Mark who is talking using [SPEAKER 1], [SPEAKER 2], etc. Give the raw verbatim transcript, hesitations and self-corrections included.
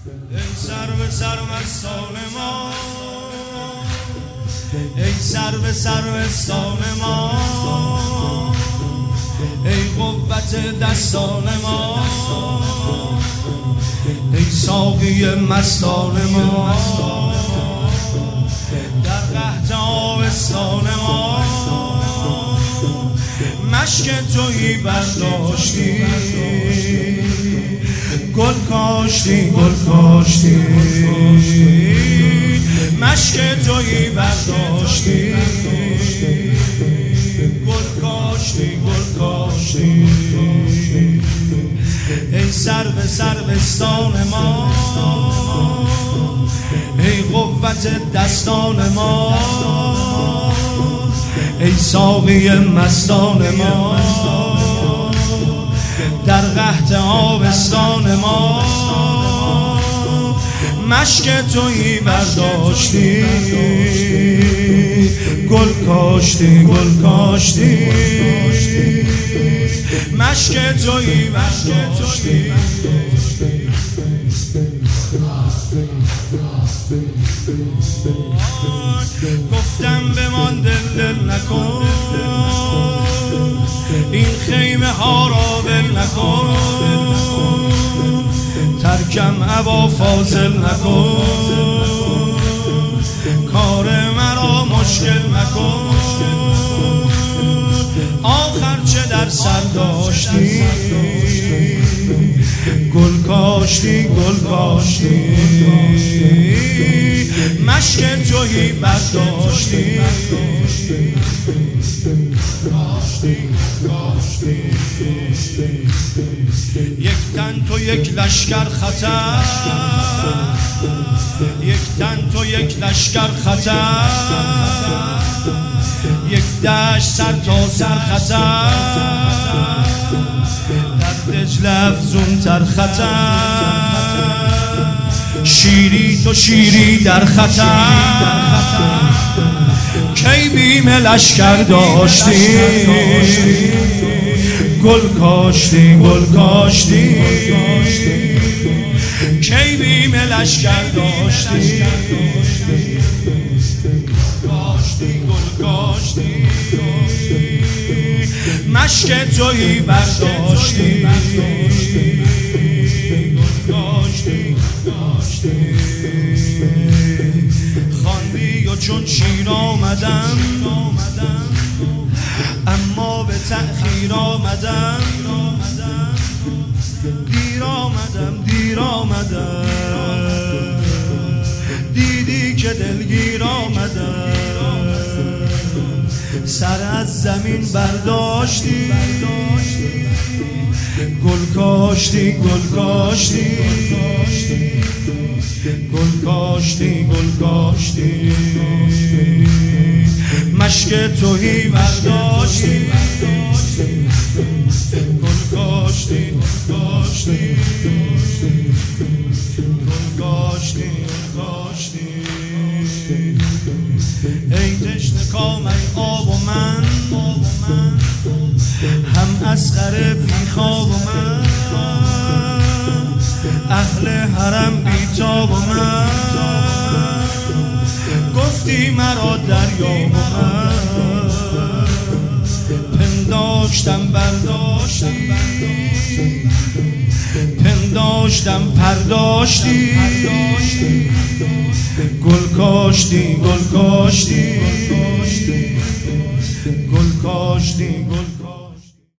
[SPEAKER 1] ای سر به سر مستان ما، ای سر به سر مستان ما، ای قوت دستان ما، ای ساقی مستان ما، در قحط آبستان ما مشک تویی برداشتی، گل کاشتی گل کاشتی، مشک تویی برداشتی، گل کاشتی گل کاشتی. ای سر به سر بستان ما، ای قوت دستان ما، ای ساقی مستان ما، در قحط آبستان ما مشک تویی برداشتی، گل کاشتی گل کاشتی، مشک تویی برداشتی. گفتم بمان دل دل نکن، این خیمه ها را ول نکن، ترکم ابا فاضل نکن، کار مرا مشکل نکن. آخر چه در سر داشتی، گل کاشتی گل کاشتی، مشک تویی برداشتی، یک تن تو یک لشکر خطر، یک تن تو یک لشکر خطر، یک دشت سر تا سر خطر، در دجله افزون تر خطر، شیری تو شیری در خطر، کی بیم لشکر داشتی، گل کاشتی گل کاشتی، کی بیم لشکر داشتی، کاشتی گل کاشتی، مشک تویی برداشتی، گل کاشتی خواندی و چون شیر آمدم، اما به تأخیر آمدم، دیر آمدم دیر آمدم، دیدی که دلگیر آمدم، سر از زمین برداشتی، گل کاشتی گل کاشتی، گل کاشتی گل کاشتی، مشک تویی برداشتی، گل کاشتی گل کاشتی، گل کاشتی گل کاشتی. ای تشنه کام ای آب و من، هم اصغر بی خواب و من، اهل حرم بی تاب و من، گفتی مرا دریا و من، پنداشتم برداشتی، پنداشتم پرداشتی، گل کاشتی گل کاشتی، گل کاشتی گل